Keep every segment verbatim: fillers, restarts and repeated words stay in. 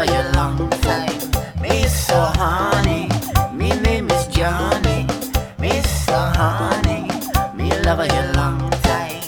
lover you long time. Me so honey, me name is Johnny. Me so honey, me lover you long time.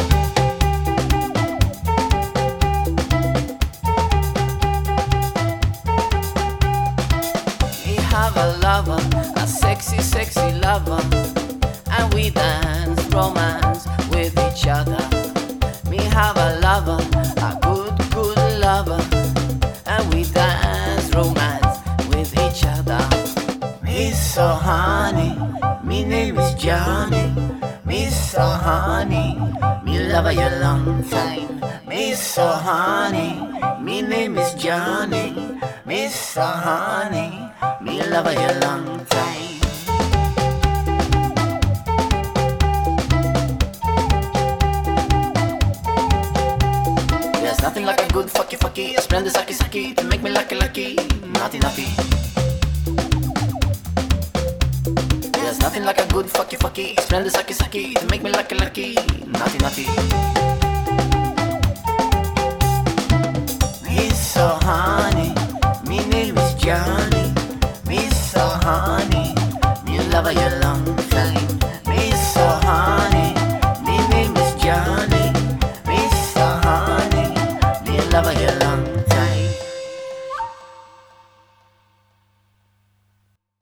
Me have a lover, a sexy, sexy lover, and we dance romance with each other. Me have a lover, a good, good lover, and we dance romance with each other. Me so honey, me name is Johnny. Me so honey, me lover you long time. Me so honey, me name is Johnny. Me so honey, me lover you long time. There's nothing like a good fucky fucky, a splendid sucky sucky to make me lucky lucky, naughty naughty. There's nothing like a good fucky fucky, a splendid sucky sucky to make me lucky lucky, naughty naughty. Me so honey, me name is Johnny. Me so honey, me lover you long.